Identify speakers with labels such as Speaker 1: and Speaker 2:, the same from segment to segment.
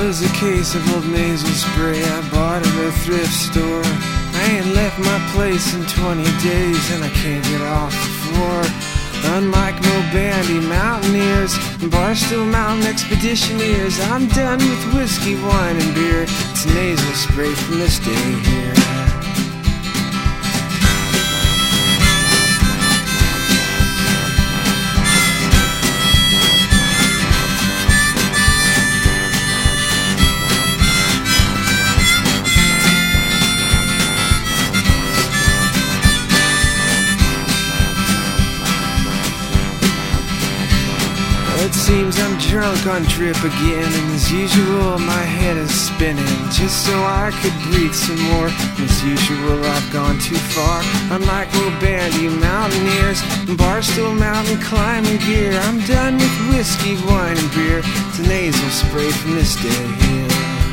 Speaker 1: was a case of old nasal spray I bought at a thrift store. I ain't left my place in 20 days and I can't get off the floor. Unlike Mo Bandy mountaineers and Barstool Mountain expeditioneers, I'm done with whiskey, wine, and beer. It's nasal spray from this day here. It seems I'm drunk on drip again, and as usual my head is spinning. Just so I could breathe some more, as usual I've gone too far. Unlike Mo Bandy mountaineers and Barstool Mountain climbing gear, I'm done with whiskey, wine, and beer. It's a nasal spray from this day here.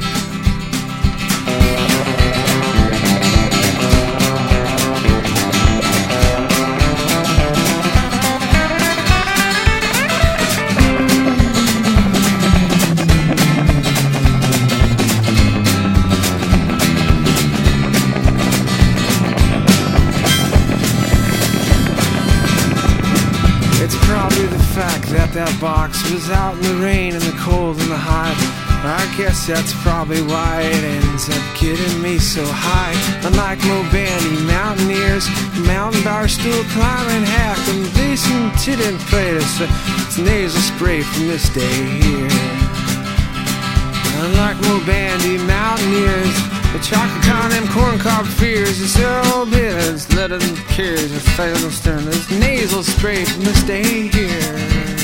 Speaker 1: It's probably the fact that that box was out in the rain and the cold and the hot. I guess that's probably why it ends up getting me so high. Unlike Mo Bandy mountaineers, mountain Barstool climbing hack, and Jason didn't play this. It's nasal spray from this day here. Unlike Mo Bandy mountaineers, the chocolate con them corncob fears, it's their old biz, let them cares, it's fatal stern, this nasal spray from this day here.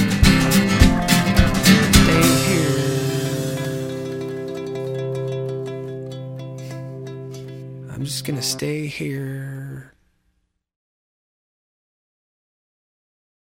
Speaker 1: Stay here. I'm just gonna stay here.